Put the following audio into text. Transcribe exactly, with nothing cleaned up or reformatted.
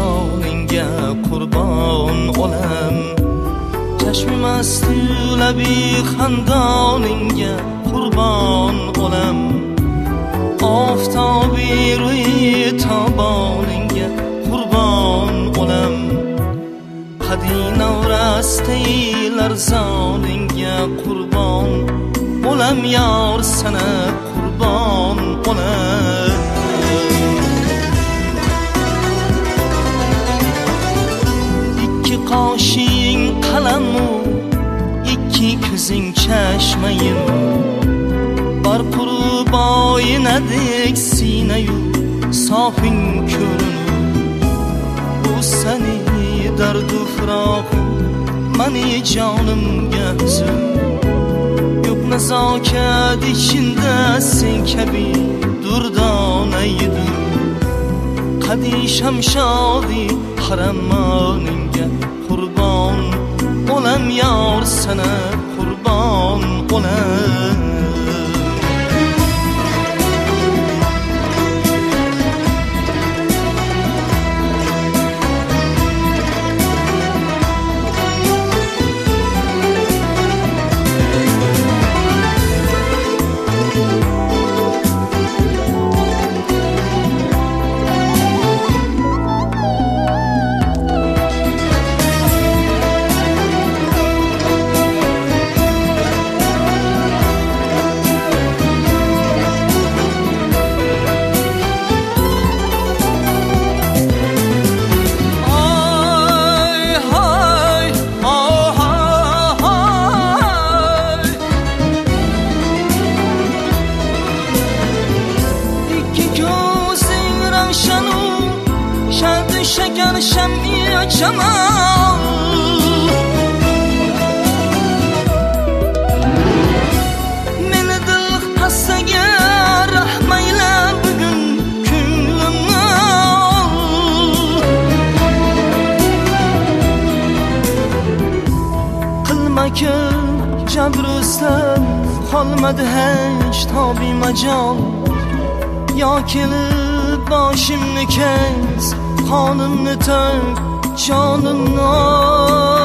nishoningga qurbon olam, chashmi mastu labi xandoningga qurbon olam, oftobi ro'yi toboningga qurbon olam, qadina rasti larzoningga qurbon olam, yor sana qurbon olam. Ikki qoshing qalamu, ikki ko'zing chashmayim, bar qurboyinadek sinayu sofing ko'rinur. Bu seni dardu firoqim, mani jonimga huzur, yo'q nazokat ichida sen kabi durdona edi. Qadisham shodi haramoningga qurbon olam, yor sana qurbon olam. Şeker şemmiye cemal, meni dil hassaga rahmayla bugün ko'nglimni ol. Qilmaka jabrusdan qolmadi hech tobi majol, yo kelib boshimni kes, qonimni to'k, jonimni ol.